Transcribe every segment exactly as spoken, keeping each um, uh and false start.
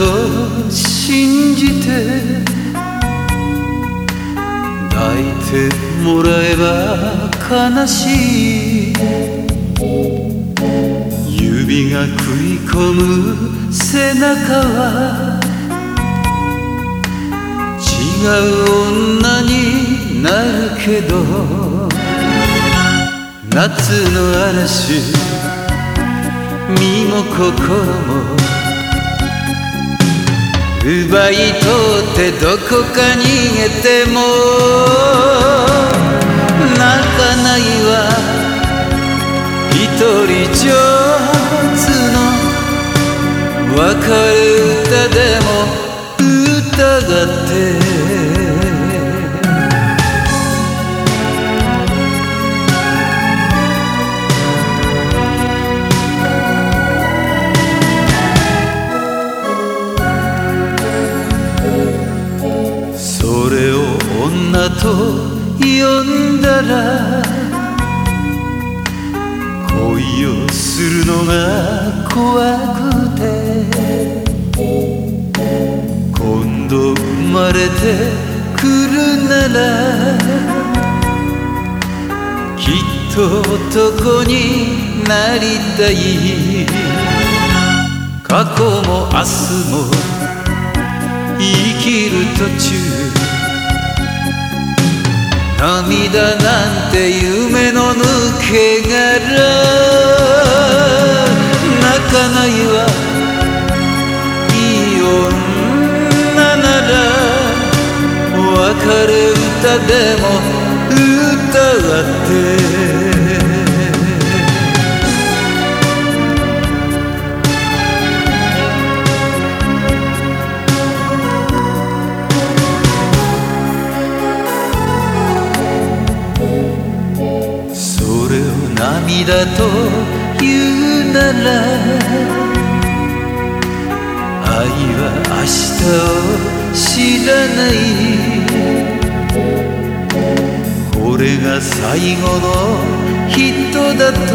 と信じて抱いてもらえば悲しい指が食い込む背中は違う女になるけど夏の嵐身も心も奪い取ってどこか逃げても泣かないわ一人上手の別れ歌でも歌ってそれを女と呼んだら恋をするのが怖くて今度生まれてくるならきっと男になりたい過去も明日も生きる途中涙なんて夢の抜け殻泣かないわいい女なら別れ歌でも歌って涙と言うなら愛は明日を知らないこれが最後の人だと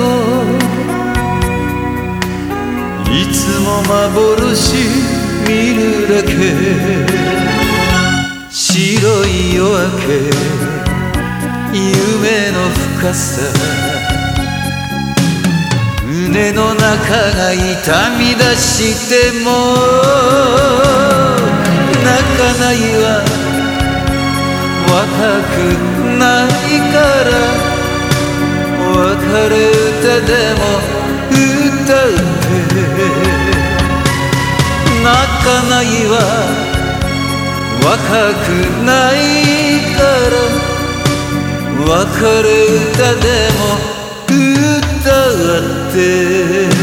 いつも幻見るだけ白い夜明け夢の深さ胸の中が痛み出しても泣かないわ若くないから別れ歌でも歌って泣かないわ若くないから別れ歌でも歌って